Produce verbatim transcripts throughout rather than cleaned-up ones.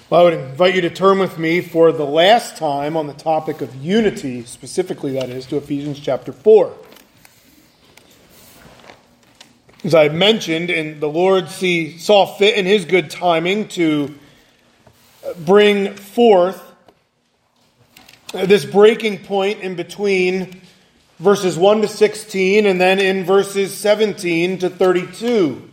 Well, I would invite you to turn with me for the last time on the topic of unity, specifically that is, to Ephesians chapter four. As I mentioned, and the Lord see, saw fit in His good timing to bring forth this breaking point in between verses one to sixteen and then in verses seventeen to thirty-two.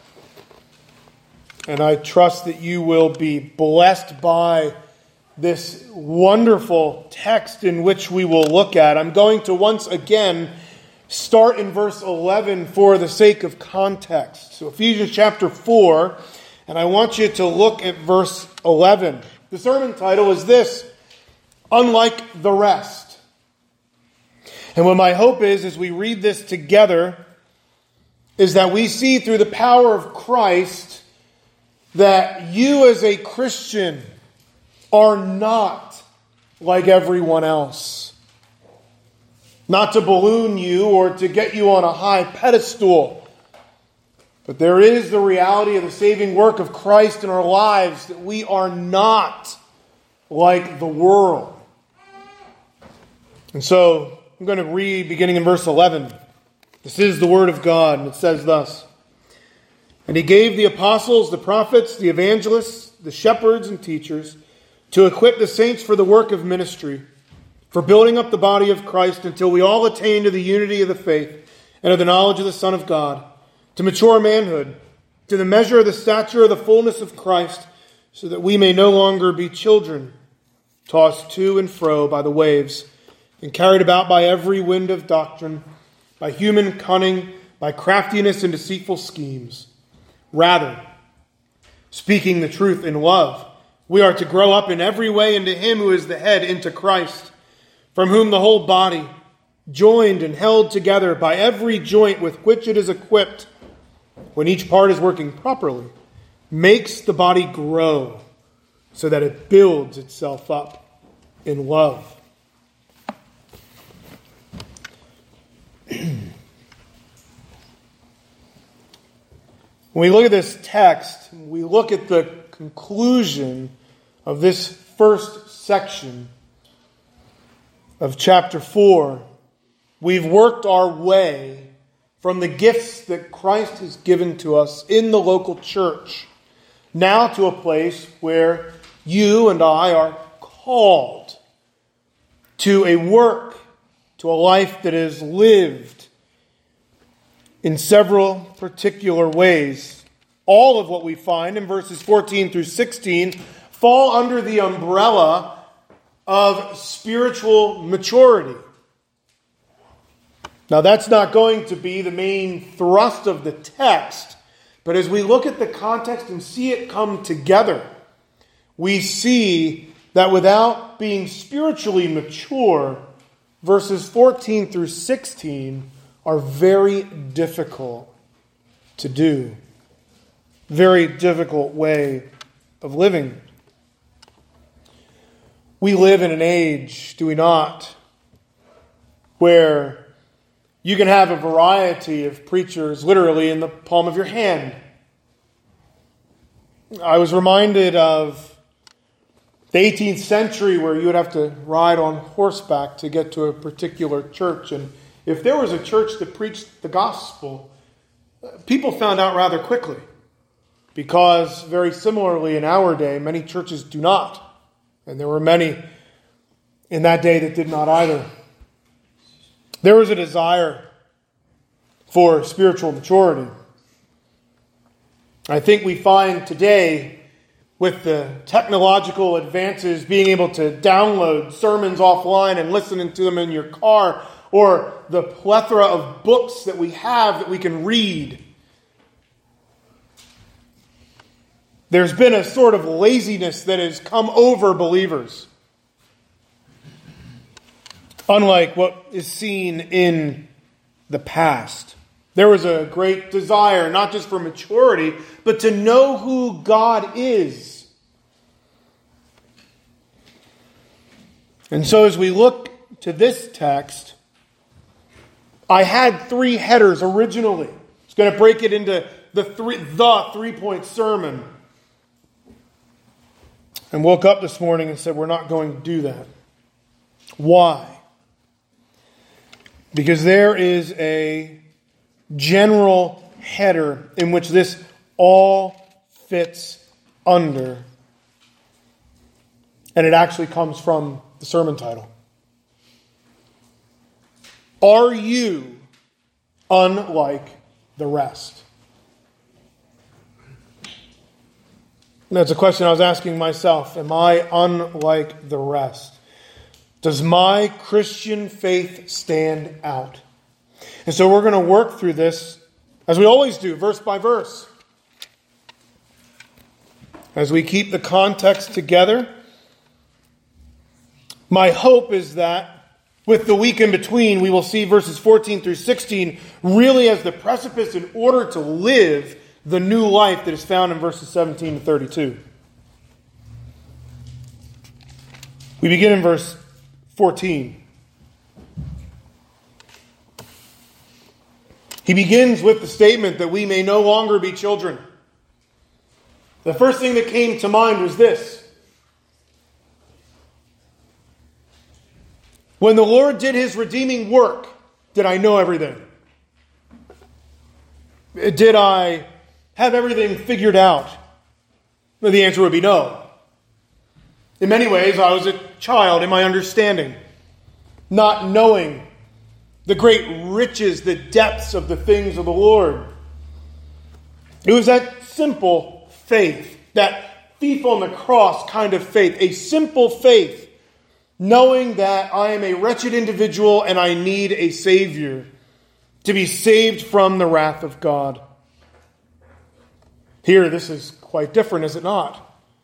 And I trust that you will be blessed by this wonderful text in which we will look at. I'm going to once again start in verse eleven for the sake of context. So Ephesians chapter four, and I want you to look at verse eleven. The sermon title is this: Unlike the Rest. And what my hope is, as we read this together, is that we see through the power of Christ that you as a Christian are not like everyone else. Not to balloon you or to get you on a high pedestal, but there is the reality of the saving work of Christ in our lives, that we are not like the world. And so I'm going to read beginning in verse eleven. This is the Word of God, and it says thus: And He gave the apostles, the prophets, the evangelists, the shepherds and teachers to equip the saints for the work of ministry, for building up the body of Christ until we all attain to the unity of the faith and of the knowledge of the Son of God, to mature manhood, to the measure of the stature of the fullness of Christ, so that we may no longer be children, tossed to and fro by the waves, and carried about by every wind of doctrine, by human cunning, by craftiness and deceitful schemes. Rather, speaking the truth in love, we are to grow up in every way into Him who is the head, into Christ, from whom the whole body, joined and held together by every joint with which it is equipped, when each part is working properly, makes the body grow so that it builds itself up in love. When we look at this text, we look at the conclusion of this first section of chapter four. We've worked our way from the gifts that Christ has given to us in the local church, now to a place where you and I are called to a work, to a life that is lived in several particular ways. All of what we find in verses fourteen through sixteen fall under the umbrella of spiritual maturity. Now, that's not going to be the main thrust of the text, but as we look at the context and see it come together, we see that without being spiritually mature, verses fourteen through sixteen are very difficult to do. Very difficult way of living. We live in an age, do we not, where you can have a variety of preachers literally in the palm of your hand. I was reminded of the eighteenth century, where you would have to ride on horseback to get to a particular church. And if there was a church that preached the gospel, people found out rather quickly. Because very similarly in our day, many churches do not. And there were many in that day that did not either. There was a desire for spiritual maturity. I think we find today, with the technological advances, being able to download sermons offline and listening to them in your car, or the plethora of books that we have that we can read, there's been a sort of laziness that has come over believers. Unlike what is seen in the past. There was a great desire, not just for maturity, but to know who God is. And so as we look to this text, I had three headers originally. I was going to break it into the three, the three-point sermon. and woke up this morning and said, we're not going to do that. Why? Because there is a general header in which this all fits under. And it actually comes from the sermon title. Are you unlike the rest? And that's a question I was asking myself. Am I unlike the rest? Does my Christian faith stand out? And so we're going to work through this, as we always do, verse by verse. As we keep the context together, my hope is that with the week in between, we will see verses fourteen through sixteen really as the precipice in order to live the new life that is found in verses seventeen to thirty-two. We begin in verse fourteen. He begins with the statement that we may no longer be children. The first thing that came to mind was this. When the Lord did his redeeming work, did I know everything? Did I have everything figured out? Well, the answer would be no. In many ways, I was a child in my understanding, not knowing the great riches, the depths of the things of the Lord. It was that simple faith, that thief on the cross kind of faith, a simple faith, knowing that I am a wretched individual and I need a Savior to be saved from the wrath of God. Here, this is quite different, is it not?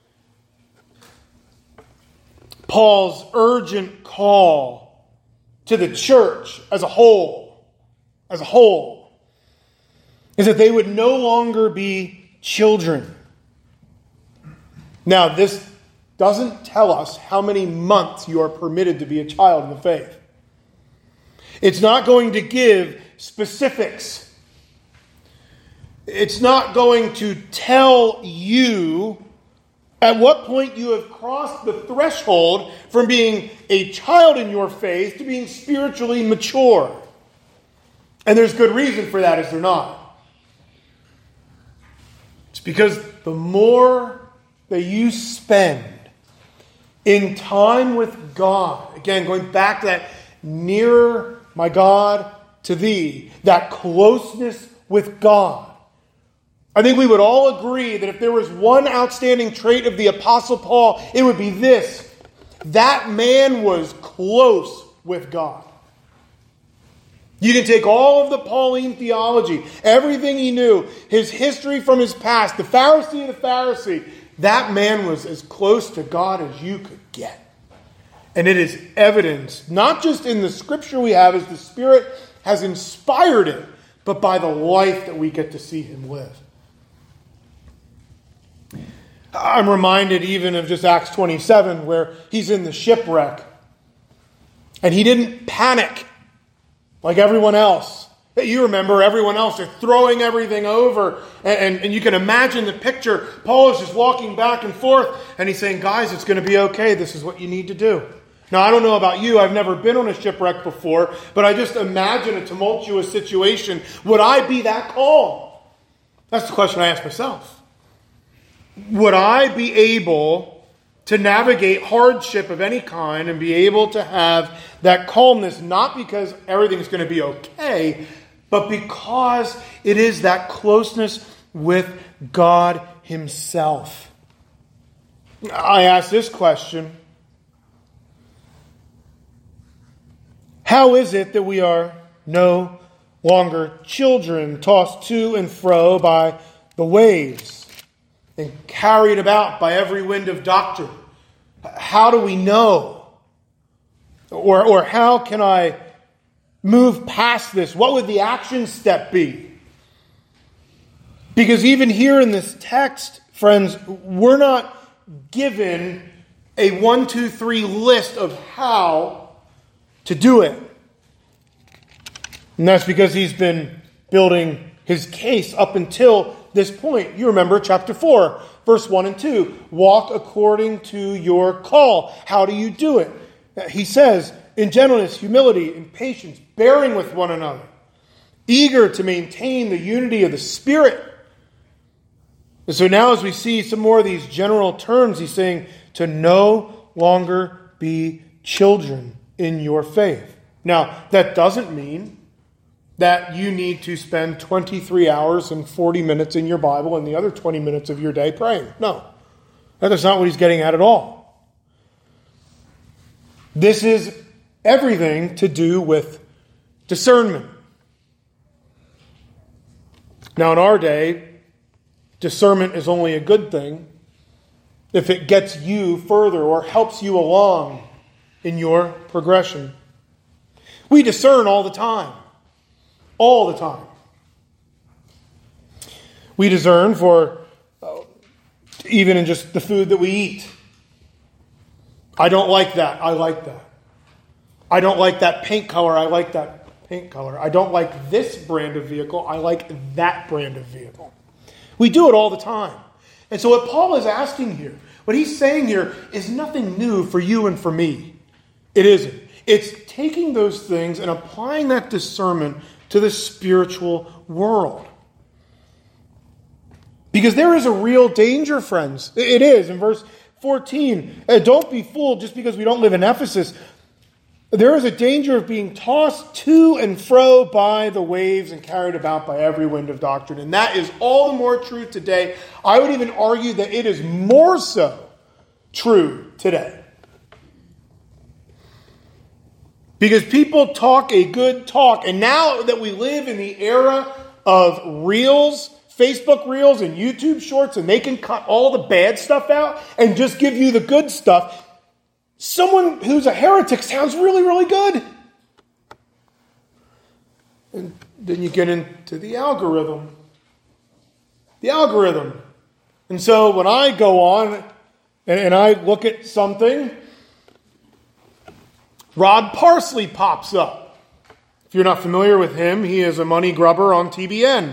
Paul's urgent call to the church as a whole, as a whole, is that they would no longer be children. Now, this doesn't tell us how many months you are permitted to be a child in the faith. It's not going to give specifics. It's not going to tell you at what point you have crossed the threshold from being a child in your faith to being spiritually mature. And there's good reason for that, is there not? It's because the more that you spend in time with God, again, going back to that nearer, my God, to thee, that closeness with God. I think we would all agree that if there was one outstanding trait of the Apostle Paul, it would be this. That man was close with God. You can take all of the Pauline theology, everything he knew, his history from his past, the Pharisee of the Pharisee. That man was as close to God as you could get. And it is evidenced, not just in the scripture we have as the Spirit has inspired it, but by the life that we get to see him live. I'm reminded even of just Acts twenty-seven, where he's in the shipwreck. And he didn't panic like everyone else. You remember everyone else, they're throwing everything over. And, and, and you can imagine the picture. Paul is just walking back and forth. And he's saying, guys, it's going to be okay. This is what you need to do. Now, I don't know about you. I've never been on a shipwreck before. But I just imagine a tumultuous situation. Would I be that calm? That's the question I ask myself. Would I be able to navigate hardship of any kind and be able to have that calmness, not because everything's going to be okay, but because it is that closeness with God himself? I ask this question. How is it that we are no longer children, tossed to and fro by the waves and carried about by every wind of doctrine? How do we know? Or, or how can I move past this? What would the action step be? Because even here in this text, friends, we're not given a one, two, three list of how to do it. And that's because he's been building his case up until this point. You remember chapter four, verse one and two. Walk according to your call. How do you do it? He says, in gentleness, humility, and patience, bearing with one another, eager to maintain the unity of the Spirit. And so now as we see some more of these general terms, he's saying to no longer be children in your faith. Now, that doesn't mean that you need to spend twenty-three hours and forty minutes in your Bible and the other twenty minutes of your day praying. No, that's not what he's getting at at all. This is everything to do with discernment. Now, in our day, discernment is only a good thing if it gets you further or helps you along in your progression. We discern all the time. All the time. We discern for uh, even in just the food that we eat. I don't like that. I like that. I don't like that paint color. I like that paint color. I don't like this brand of vehicle. I like that brand of vehicle. We do it all the time. And so what Paul is asking here, what he's saying here, is nothing new for you and for me. It isn't. It's taking those things and applying that discernment to the spiritual world. Because there is a real danger, friends. It is. In verse fourteen, don't be fooled just because we don't live in Ephesus. There is a danger of being tossed to and fro by the waves and carried about by every wind of doctrine. And that is all the more true today. I would even argue that it is more so true today. Because people talk a good talk. And now that we live in the era of reels, Facebook reels and YouTube shorts, and they can cut all the bad stuff out and just give you the good stuff, someone who's a heretic sounds really, really good. And then you get into the algorithm. The algorithm. And so when I go on and, and I look at something, Rod Parsley pops up. If you're not familiar with him, he is a money grubber on T B N.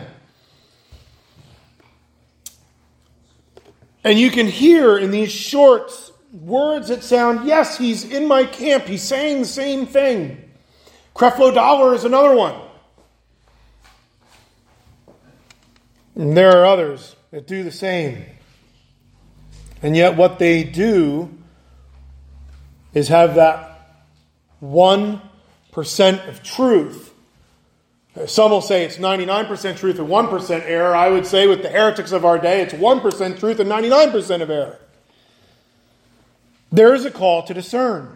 And you can hear in these shorts words that sound, yes, he's in my camp. He's saying the same thing. Creflo Dollar is another one. And there are others that do the same. And yet what they do is have that one percent of truth. Some will say it's ninety-nine percent truth and one percent error. I would say with the heretics of our day, it's one percent truth and ninety-nine percent of error. There is a call to discern.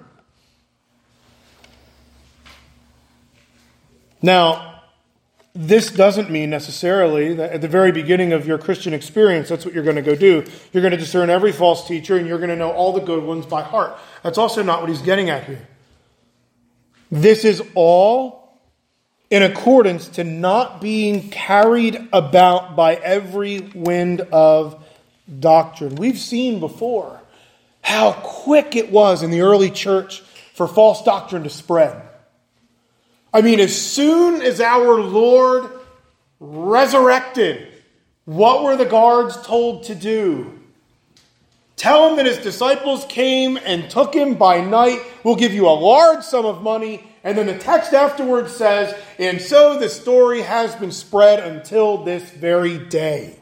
Now, this doesn't mean necessarily that at the very beginning of your Christian experience, that's what you're going to go do. You're going to discern every false teacher and you're going to know all the good ones by heart. That's also not what he's getting at here. This is all in accordance to not being carried about by every wind of doctrine. We've seen before how quick it was in the early church for false doctrine to spread. I mean, as soon as our Lord resurrected, what were the guards told to do? Tell him that his disciples came and took him by night. We'll give you a large sum of money. And then the text afterwards says, and so the story has been spread until this very day.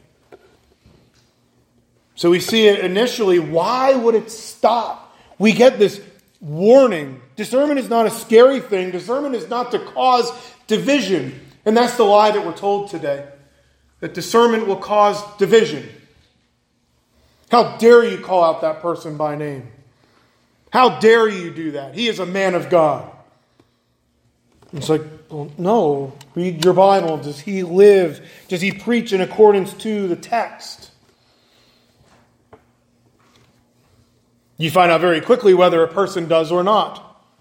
So we see it initially. Why would it stop? We get this warning. Discernment is not a scary thing. Discernment is not to cause division. And that's the lie that we're told today. That discernment will cause division. How dare you call out that person by name? How dare you do that? He is a man of God. It's like, well, no. Read your Bible. Does he live? Does he preach in accordance to the text? You find out very quickly whether a person does or not.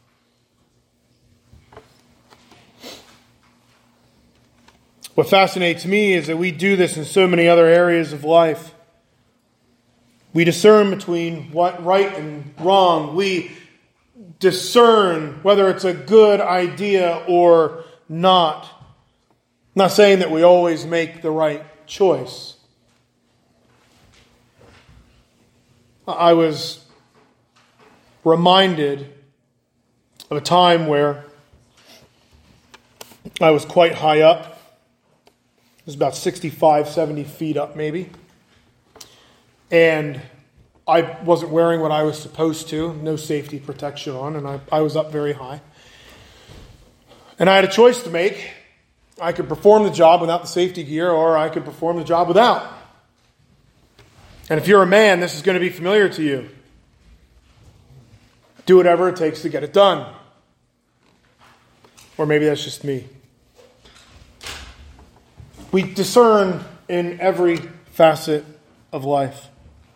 What fascinates me is that we do this in so many other areas of life. We discern between what right and wrong. We discern whether it's a good idea or not. I'm not saying that we always make the right choice. I was reminded of a time where I was quite high up. It was about sixty-five, seventy feet up maybe. And I wasn't wearing what I was supposed to, no safety protection on, and I, I was up very high. And I had a choice to make. I could perform the job without the safety gear, or I could perform the job without. And if you're a man, this is going to be familiar to you. Do whatever it takes to get it done. Or maybe that's just me. We discern in every facet of life.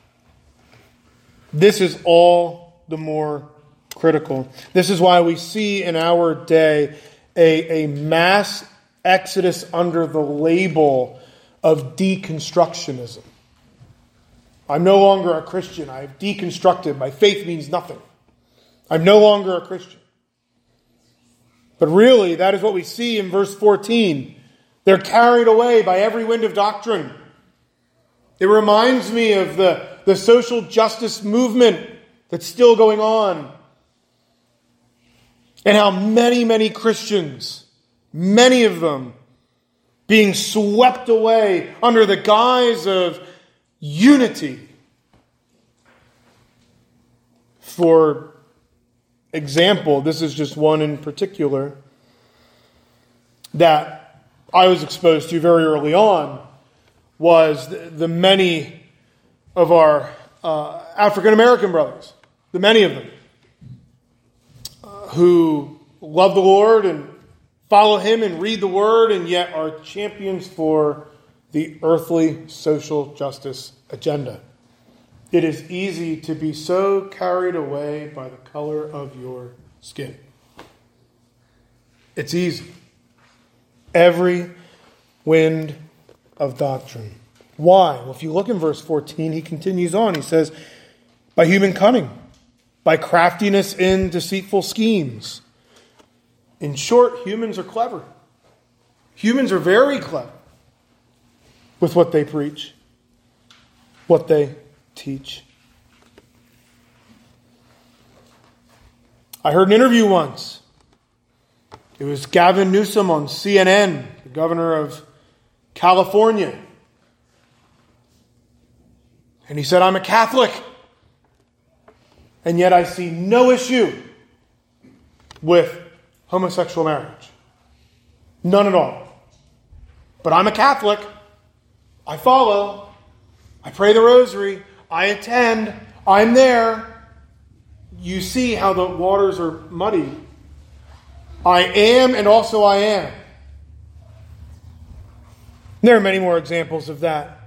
This is all the more critical. This is why we see in our day a, a mass exodus under the label of deconstructionism. I'm no longer a Christian. I've deconstructed. My faith means nothing. I'm no longer a Christian. But really, that is what we see in verse fourteen. They're carried away by every wind of doctrine. It reminds me of the, the social justice movement that's still going on. And how many, many Christians, many of them, being swept away under the guise of unity. For example, this is just one in particular that I was exposed to very early on, was the, the many of our uh, African American brothers, the many of them, uh, who love the Lord and follow Him and read the Word, and yet are champions for the earthly social justice agenda. It is easy to be so carried away by the color of your skin. It's easy. Every wind of doctrine. Why? Well, if you look in verse fourteen, he continues on. He says, by human cunning, by craftiness in deceitful schemes. In short, humans are clever. Humans are very clever with what they preach, what they teach. I heard an interview once. It was Gavin Newsom on C N N, the governor of California. And he said, I'm a Catholic. And yet I see no issue with homosexual marriage. None at all. But I'm a Catholic. I follow. I pray the rosary. I attend. I'm there. You see how the waters are muddy. I am, and also I am. There are many more examples of that.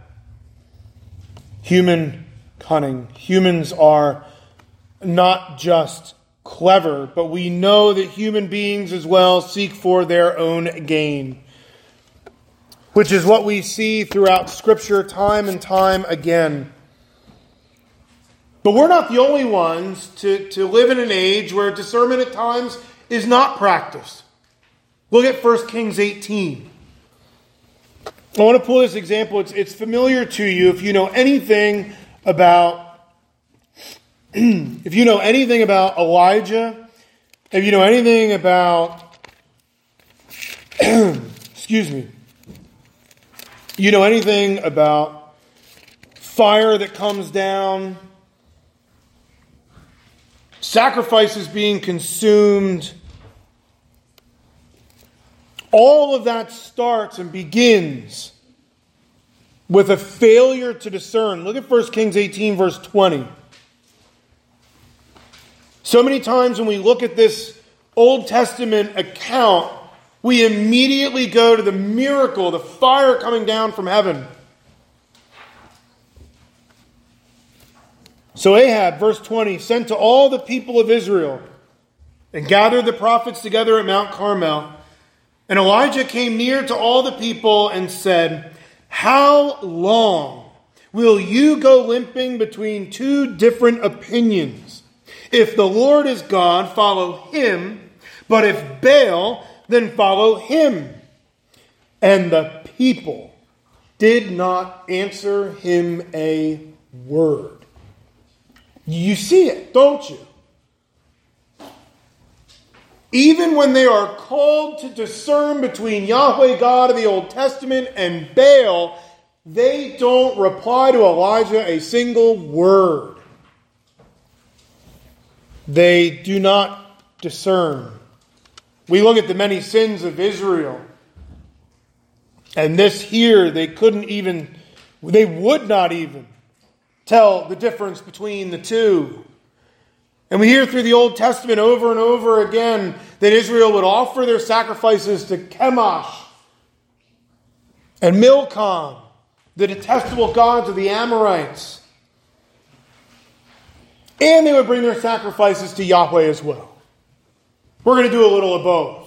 Human cunning. Humans are not just clever, but we know that human beings as well seek for their own gain, which is what we see throughout Scripture time and time again. But we're not the only ones to, to live in an age where discernment at times is not practiced. Look at First Kings eighteen. I want to pull this example. It's, it's familiar to you if you know anything about if you know anything about Elijah, if you know anything about excuse me, you know anything about fire that comes down, sacrifices being consumed. All of that starts and begins with a failure to discern. Look at First Kings eighteen, verse twenty. So many times when we look at this Old Testament account, we immediately go to the miracle, the fire coming down from heaven. So Ahab, verse twenty, sent to all the people of Israel and gathered the prophets together at Mount Carmel. And Elijah came near to all the people and said, how long will you go limping between two different opinions? If the Lord is God, follow him. But if Baal, then follow him. And the people did not answer him a word. You see it, don't you? Even when they are called to discern between Yahweh God of the Old Testament and Baal, they don't reply to Elijah a single word. They do not discern. We look at the many sins of Israel, and this here, they couldn't even, they would not even tell the difference between the two. And we hear through the Old Testament over and over again that Israel would offer their sacrifices to Chemosh and Milcom, the detestable gods of the Amorites. And they would bring their sacrifices to Yahweh as well. We're going to do a little of both.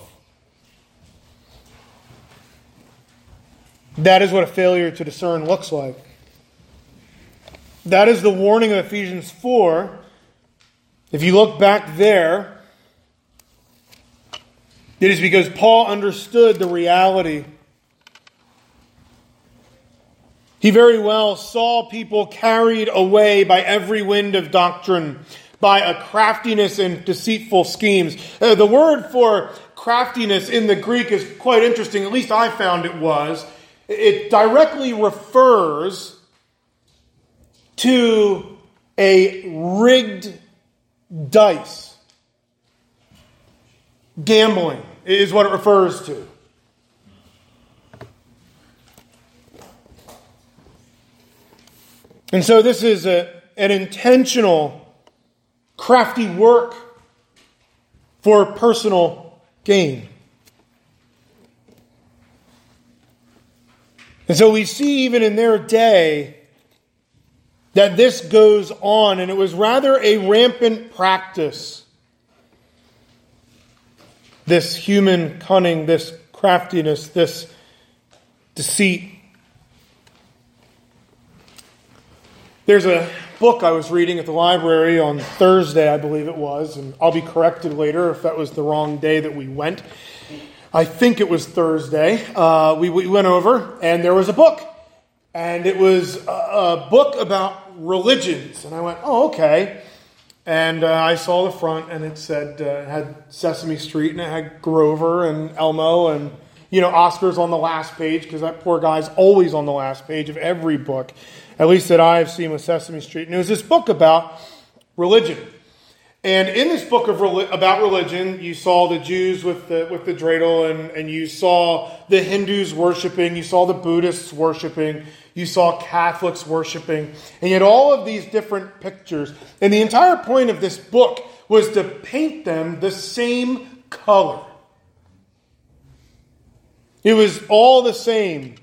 That is what a failure to discern looks like. That is the warning of Ephesians four. If you look back there, it is because Paul understood the reality. He very well saw people carried away by every wind of doctrine, by a craftiness and deceitful schemes. Uh, the word for craftiness in the Greek is quite interesting. At least I found it was. It directly refers to a rigged dice. Gambling is what it refers to. And so this is a, an intentional, crafty work for personal gain. And so we see even in their day that this goes on, and it was rather a rampant practice. This human cunning, this craftiness, this deceit. There's a book I was reading at the library on Thursday, I believe it was, and I'll be corrected later if that was the wrong day that we went. I think it was Thursday. Uh, we, we went over, and there was a book. And it was a, a book about religions. And I went, oh, okay. And uh, I saw the front, and it said, uh, it had Sesame Street, and it had Grover and Elmo, and, you know, Oscar's on the last page, because that poor guy's always on the last page of every book, at least that I've seen with Sesame Street. And it was this book about religion. And in this book of about religion, you saw the Jews with the with the dreidel, and, and you saw the Hindus worshiping, you saw the Buddhists worshiping, you saw Catholics worshiping, and you had all of these different pictures. And the entire point of this book was to paint them the same color. It was all the same.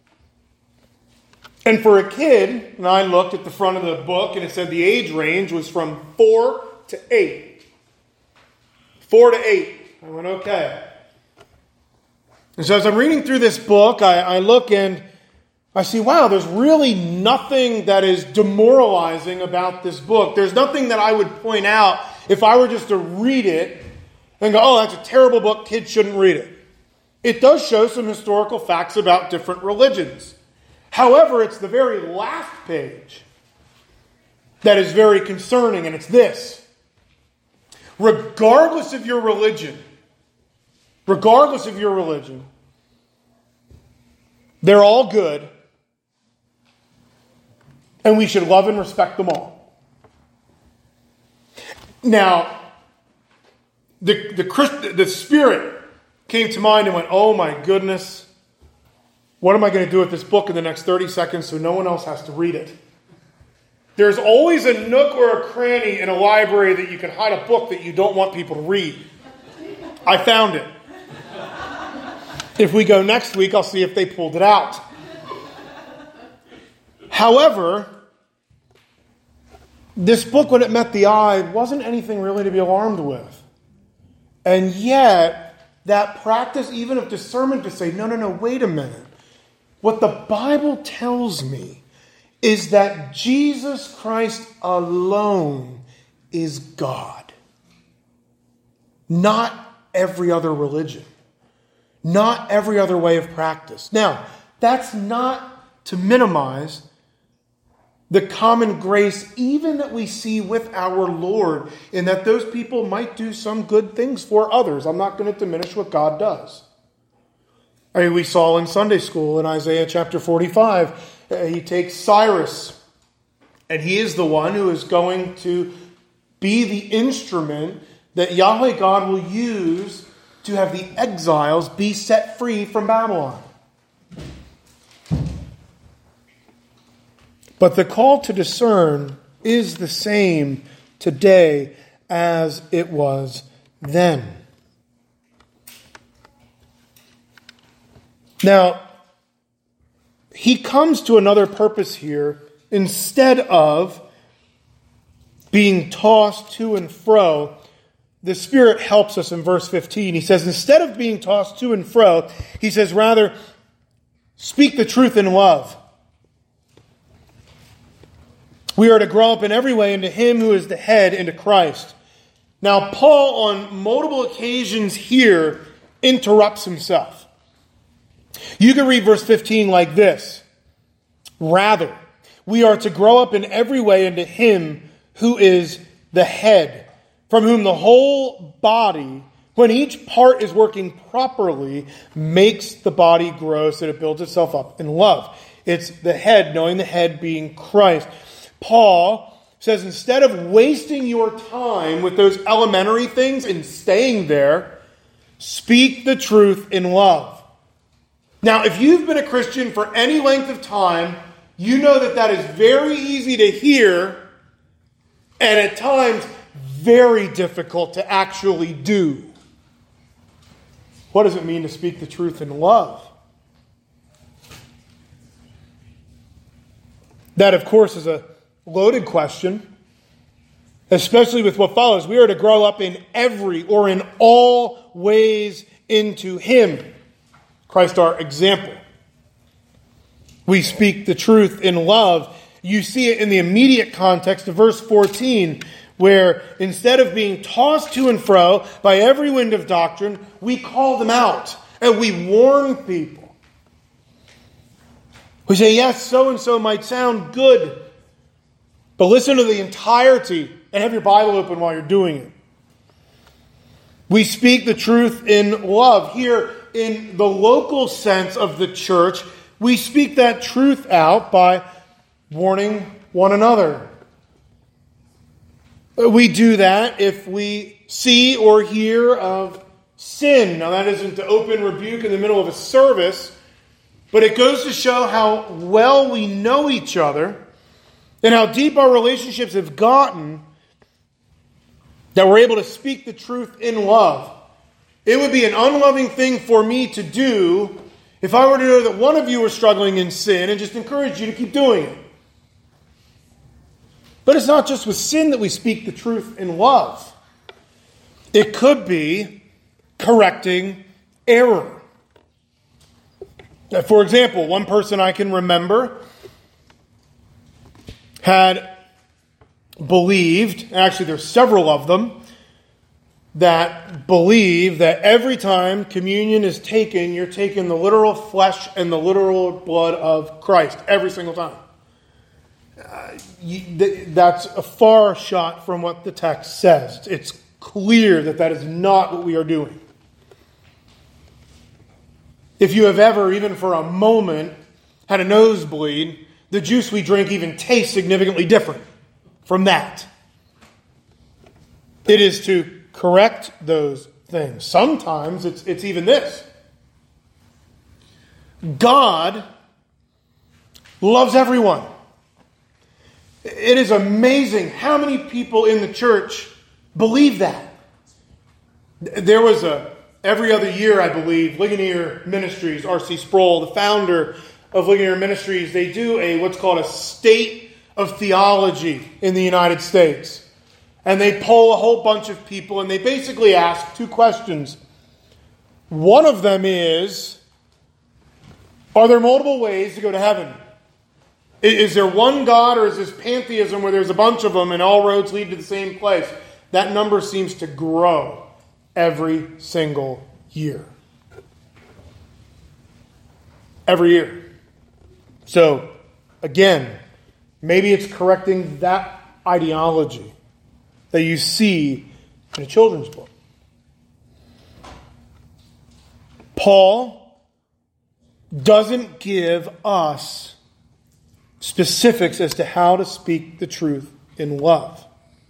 And for a kid, and I looked at the front of the book, and it said the age range was from four to eight. Four to eight. I went, okay. And so as I'm reading through this book, I, I look and I see, wow, there's really nothing that is demoralizing about this book. There's nothing that I would point out if I were just to read it and go, oh, that's a terrible book, kids shouldn't read it. It does show some historical facts about different religions. However, it's the very last page that is very concerning, and it's this. Regardless of your religion, regardless of your religion, they're all good, and we should love and respect them all. Now, the the, Christ, the Spirit came to mind and went, oh my goodness, what am I going to do with this book in the next thirty seconds so no one else has to read it? There's always a nook or a cranny in a library that you can hide a book that you don't want people to read. I found it. If we go next week, I'll see if they pulled it out. However, this book, when it met the eye, wasn't anything really to be alarmed with. And yet, that practice even of discernment to say, no, no, no, wait a minute. What the Bible tells me is that Jesus Christ alone is God. Not every other religion. Not every other way of practice. Now, that's not to minimize the common grace even that we see with our Lord, in that those people might do some good things for others. I'm not going to diminish what God does. I mean, we saw in Sunday school in Isaiah chapter forty-five, uh, he takes Cyrus, and he is the one who is going to be the instrument that Yahweh God will use to have the exiles be set free from Babylon. But the call to discern is the same today as it was then. Now, he comes to another purpose here. Instead of being tossed to and fro, the Spirit helps us in verse fifteen. He says, instead of being tossed to and fro, he says, rather, speak the truth in love. We are to grow up in every way into Him who is the head, into Christ. Now, Paul, on multiple occasions here, interrupts himself. You can read verse fifteen like this. Rather, we are to grow up in every way into Him who is the head, from whom the whole body, when each part is working properly, makes the body grow so that it builds itself up in love. It's the head, knowing the head being Christ. Paul says, instead of wasting your time with those elementary things and staying there, speak the truth in love. Now, if you've been a Christian for any length of time, you know that that is very easy to hear and at times very difficult to actually do. What does it mean to speak the truth in love? That, of course, is a loaded question, especially with what follows. We are to grow up in every or in all ways into Him, Christ our example. We speak the truth in love. You see it in the immediate context of verse fourteen, where instead of being tossed to and fro by every wind of doctrine, we call them out and we warn people. We say, yes, so-and-so might sound good, but listen to the entirety and have your Bible open while you're doing it. We speak the truth in love. Here, in the local sense of the church, we speak that truth out by warning one another. We do that if we see or hear of sin. Now, that isn't to open rebuke in the middle of a service, but it goes to show how well we know each other and how deep our relationships have gotten that we're able to speak the truth in love. It would be an unloving thing for me to do if I were to know that one of you were struggling in sin and just encourage you to keep doing it. But it's not just with sin that we speak the truth in love. It could be correcting error. For example, one person I can remember had believed, actually there's several of them, that believe that every time communion is taken, you're taking the literal flesh and the literal blood of Christ every single time. Uh, you, th- that's a far shot from what the text says. It's clear that that is not what we are doing. If you have ever, even for a moment, had a nosebleed, the juice we drink even tastes significantly different from that. It is to correct those things. Sometimes it's, it's even this. God loves everyone. It is amazing how many people in the church believe that. There was a, every other year, I believe, Ligonier Ministries, R C Sproul, the founder of Ligonier Ministries, they do a what's called a state of theology in the United States. And they poll a whole bunch of people and they basically ask two questions. One of them is, are there multiple ways to go to heaven? Is there one God, or is this pantheism where there's a bunch of them and all roads lead to the same place? That number seems to grow every single year. Every year. So, again, Maybe it's correcting that ideology that you see in a children's book. Paul doesn't give us specifics as to how to speak the truth in love.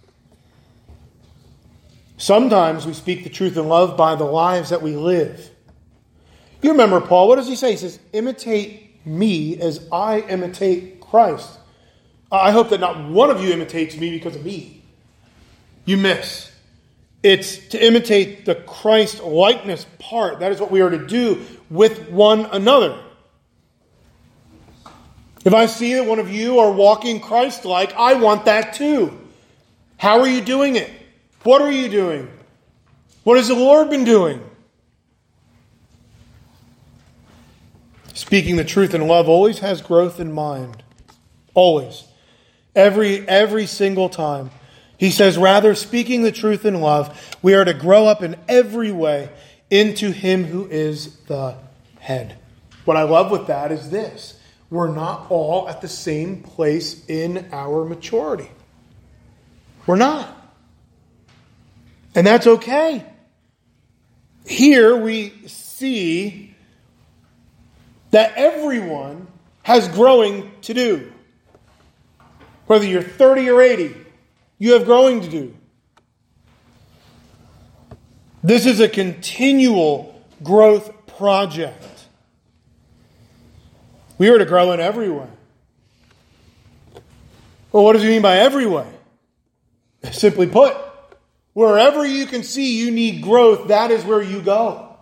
Sometimes we speak the truth in love by the lives that we live. You remember Paul, what does he say? He says, imitate me as I imitate Christ. I hope that not one of you imitates me because of me. You miss. It's to imitate the Christ likeness part. That is what we are to do with one another. If I see that one of you are walking Christ-like, I want that too. How are you doing it? What are you doing? What has the Lord been doing? Speaking the truth in love always has growth in mind. Always. Every, every single time. He says, rather, speaking the truth in love, we are to grow up in every way into Him who is the head. What I love with that is this. We're not all at the same place in our maturity. We're not. And that's okay. Here we see that everyone has growing to do. Whether you're thirty or eighty, you have growing to do. This is a continual growth project. We are to grow in every way. Well, what does he mean by every way? Simply put, wherever you can see you need growth, that is where you go.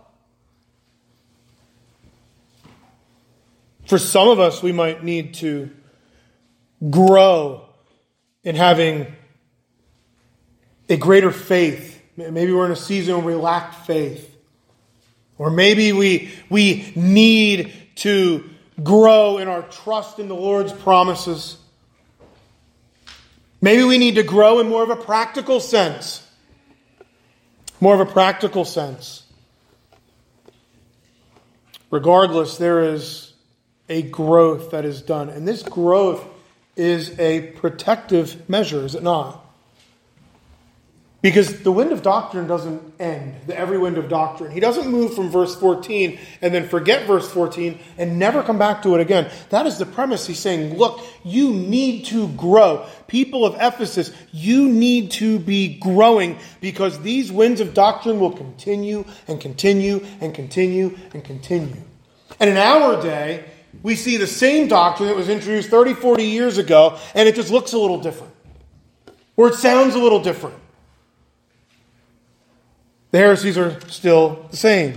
For some of us, we might need to grow in having a greater faith. Maybe we're in a season where we lack faith. Or maybe we, we need to grow in our trust in the Lord's promises. Maybe we need to grow in more of a practical sense. More of a practical sense. Regardless, there is a growth that is done. And this growth is a protective measure, is it not? Because the wind of doctrine doesn't end, the every wind of doctrine. He doesn't move from verse fourteen and then forget verse fourteen and never come back to it again. That is the premise. He's saying, look, you need to grow. People of Ephesus, you need to be growing because these winds of doctrine will continue and continue and continue and continue. And in our day, we see the same doctrine that was introduced thirty, forty years ago, and it just looks a little different. Or it sounds a little different. The heresies are still the same.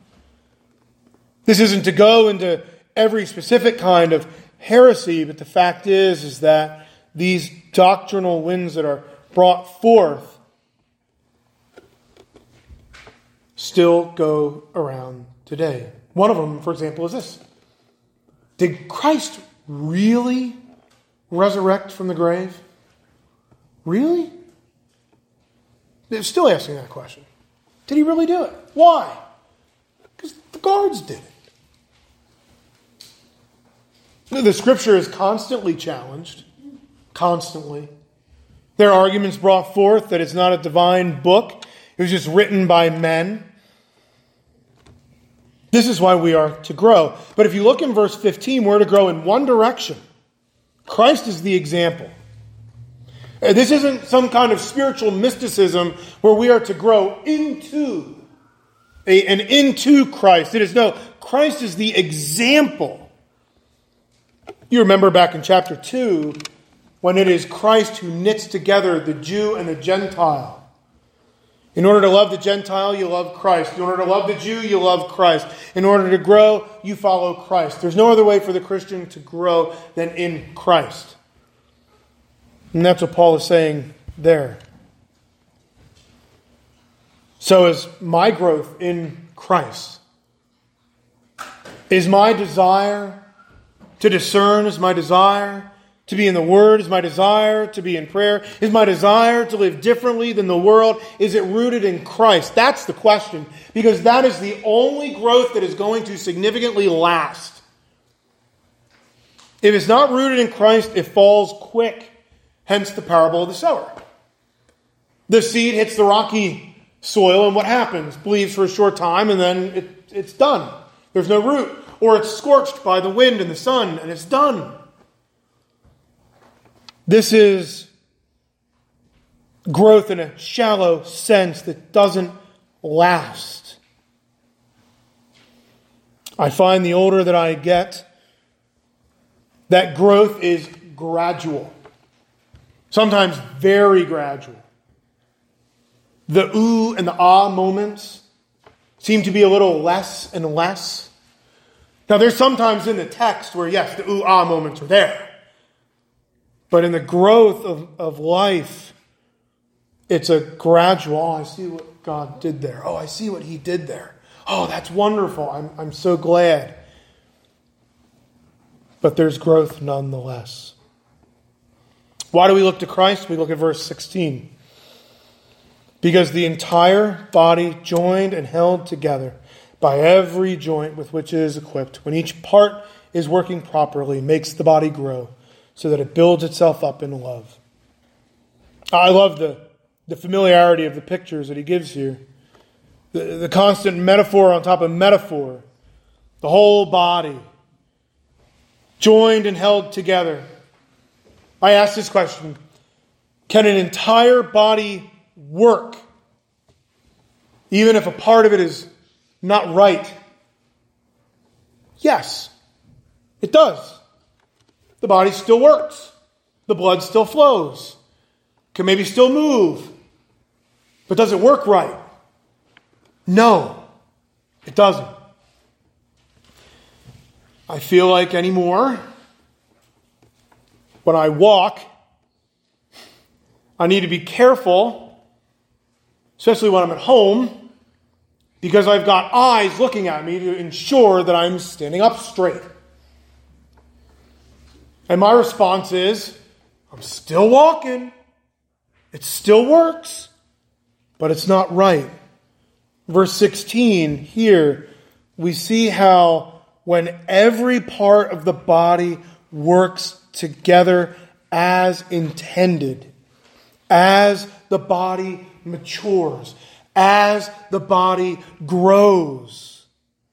This isn't to go into every specific kind of heresy, but the fact is, is that these doctrinal winds that are brought forth still go around today. One of them, for example, is this. Did Christ really resurrect from the grave? Really? They're still asking that question. Did he really do it? Why? Because the guards did it. The Scripture is constantly challenged. Constantly. There are arguments brought forth that it's not a divine book. It was just written by men. This is why we are to grow. But if you look in verse fifteen, we're to grow in one direction. Christ is the example. This isn't some kind of spiritual mysticism where we are to grow into a, and into Christ. It is no, Christ is the example. You remember back in chapter two, when it is Christ who knits together the Jew and the Gentile. In order to love the Gentile, you love Christ. In order to love the Jew, you love Christ. In order to grow, you follow Christ. There's no other way for the Christian to grow than in Christ. And that's what Paul is saying there. So is my growth in Christ. Is my desire to discern, is my desire to be in the Word, is my desire to be in prayer, is my desire to live differently than the world, is it rooted in Christ? That's the question, because that is the only growth that is going to significantly last. If it's not rooted in Christ, it falls quick. Hence the parable of the sower. The seed hits the rocky soil, and what happens? Believes for a short time, and then it, it's done. There's no root. Or it's scorched by the wind and the sun, and it's done. This is growth in a shallow sense that doesn't last. I find the older that I get, that growth is gradual. Sometimes very gradual. The ooh and the ah moments seem to be a little less and less. Now, there's sometimes in the text where, yes, the ooh ah moments are there. But in the growth of, of life, it's a gradual, oh, I see what God did there. Oh, I see what he did there. Oh, that's wonderful. I'm, I'm so glad. But there's growth nonetheless. Why do we look to Christ? We look at verse sixteen. Because the entire body, joined and held together by every joint with which it is equipped, when each part is working properly, makes the body grow so that it builds itself up in love. I love the, the familiarity of the pictures that he gives here. The, the constant metaphor on top of metaphor. The whole body, joined and held together. I ask this question: can an entire body work even if a part of it is not right? Yes, it does. The body still works. The blood still flows. Can maybe still move. But does it work right? No, it doesn't. I feel like anymore, when I walk, I need to be careful, especially when I'm at home, because I've got eyes looking at me to ensure that I'm standing up straight. And my response is, I'm still walking. It still works, but it's not right. Verse sixteen, here, we see how when every part of the body works together as intended, as the body matures, as the body grows,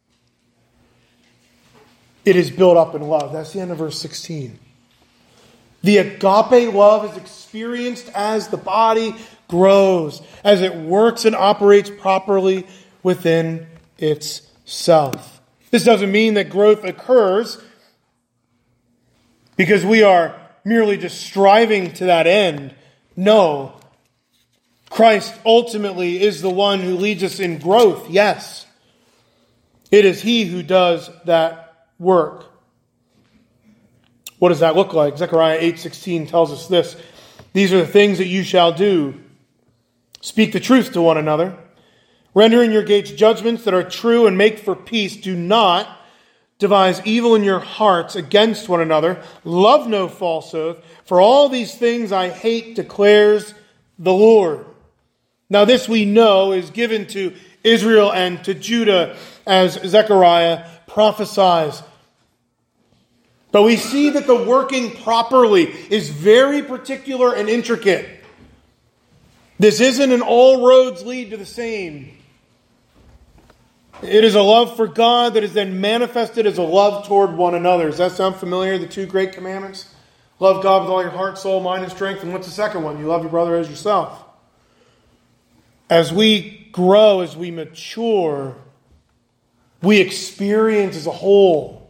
it is built up in love. That's the end of verse sixteen. The agape love is experienced as the body grows, as it works and operates properly within itself. This doesn't mean that growth occurs because we are merely just striving to that end. No. Christ ultimately is the one who leads us in growth, yes. It is he who does that work. What does that look like? Zechariah eight sixteen tells us this. These are the things that you shall do. Speak the truth to one another. Render in your gates judgments that are true and make for peace. Do not devise evil in your hearts against one another. Love no false oath. For all these things I hate, declares the Lord. Now this we know is given to Israel and to Judah as Zechariah prophesies. But we see that the working properly is very particular and intricate. This isn't an all roads lead to the same. It is a love for God that is then manifested as a love toward one another. Does that sound familiar? The two great commandments? Love God with all your heart, soul, mind, and strength. And what's the second one? You love your brother as yourself. As we grow, as we mature, we experience as a whole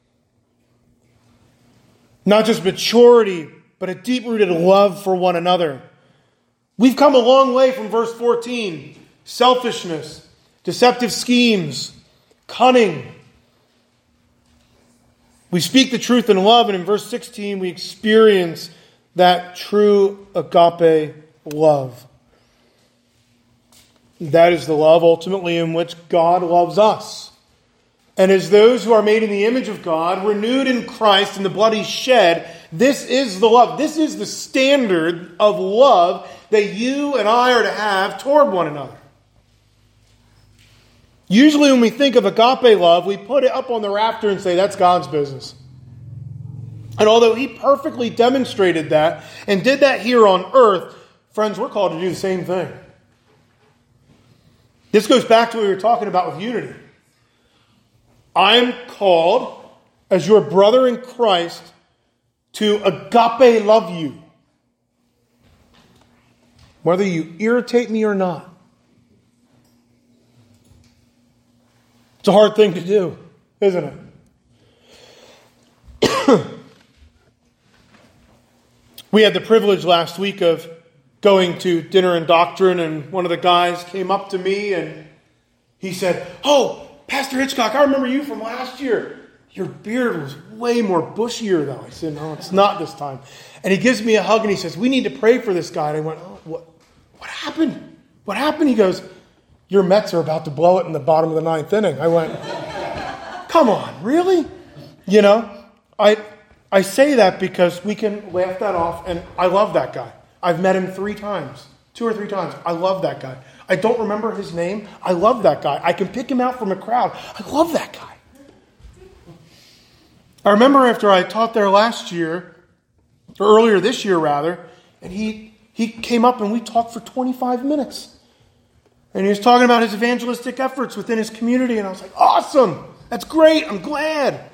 not just maturity, but a deep-rooted love for one another. We've come a long way from verse fourteen. Selfishness, deceptive schemes, cunning. We speak the truth in love, and in verse sixteen we experience that true agape love. That is the love ultimately in which God loves us. And as those who are made in the image of God, renewed in Christ in the blood he shed, this is the love. This is the standard of love that you and I are to have toward one another. Usually when we think of agape love, we put it up on the rafter and say, that's God's business. And although he perfectly demonstrated that and did that here on earth, friends, we're called to do the same thing. This goes back to what we were talking about with unity. I'm called, as your brother in Christ, to agape love you. Whether you irritate me or not. It's a hard thing to do, isn't it? We had the privilege last week of going to dinner and doctrine, and one of the guys came up to me and he said, "Oh, Pastor Hitchcock, I remember you from last year. Your beard was way more bushier though." I said, "No, it's not this time." And he gives me a hug and he says, "We need to pray for this guy." And I went, "Oh, what, what happened? What happened?" He goes, "Your Mets are about to blow it in the bottom of the ninth inning." I went, "Come on, really?" You know, I I say that because we can laugh that off, and I love that guy. I've met him three times, two or three times. I love that guy. I don't remember his name. I love that guy. I can pick him out from a crowd. I love that guy. I remember after I taught there last year, or earlier this year rather, and he he came up and we talked for twenty-five minutes. And he was talking about his evangelistic efforts within his community, and I was like, awesome! That's great! I'm glad!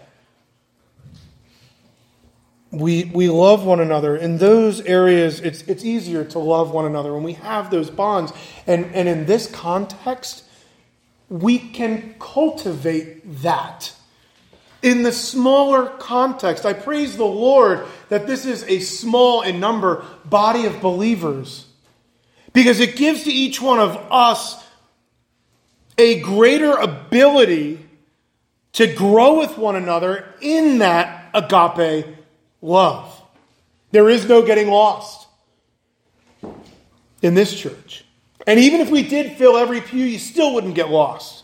We we love one another. In those areas, it's it's easier to love one another when we have those bonds. And, and in this context, we can cultivate that. In the smaller context, I praise the Lord that this is a small in number body of believers. Because it gives to each one of us a greater ability to grow with one another in that agape love. There is no getting lost in this church. And even if we did fill every pew, you still wouldn't get lost.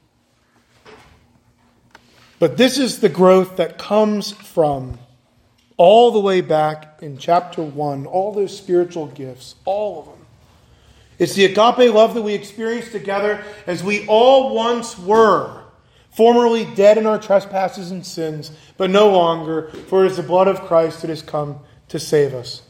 But this is the growth that comes from all the way back in chapter one, all those spiritual gifts, all of them. It's the agape love that we experience together as we all once were, formerly dead in our trespasses and sins, but no longer, for it is the blood of Christ that has come to save us.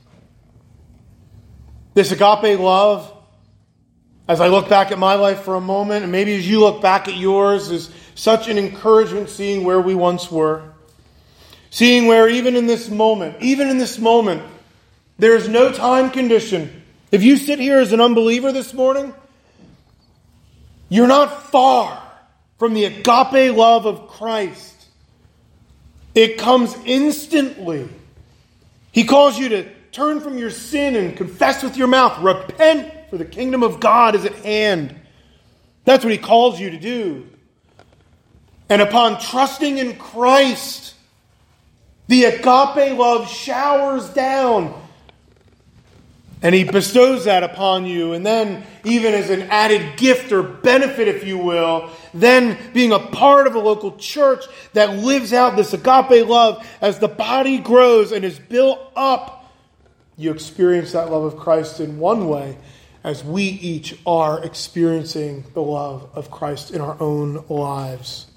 This agape love, as I look back at my life for a moment, and maybe as you look back at yours, is such an encouragement seeing where we once were. Seeing where even in this moment, even in this moment, there is no time condition. If you sit here as an unbeliever this morning, you're not far from the agape love of Christ. It comes instantly. He calls you to turn from your sin and confess with your mouth. Repent, for the kingdom of God is at hand. That's what he calls you to do. And upon trusting in Christ, the agape love showers down. And he bestows that upon you. And then, even as an added gift or benefit, if you will, then being a part of a local church that lives out this agape love as the body grows and is built up, you experience that love of Christ in one way, as we each are experiencing the love of Christ in our own lives.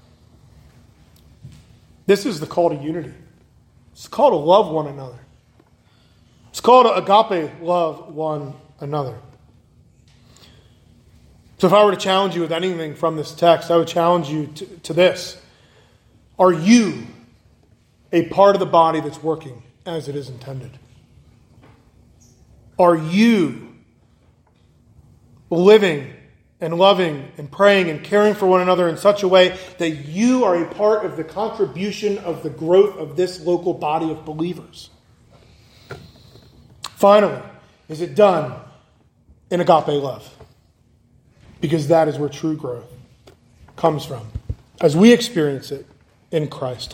This is the call to unity. It's the call to love one another. It's called to agape love one another. So if I were to challenge you with anything from this text, I would challenge you to, to this. Are you a part of the body that's working as it is intended? Are you living and loving and praying and caring for one another in such a way that you are a part of the contribution of the growth of this local body of believers? Finally, is it done in agape love? Because that is where true growth comes from, as we experience it in Christ.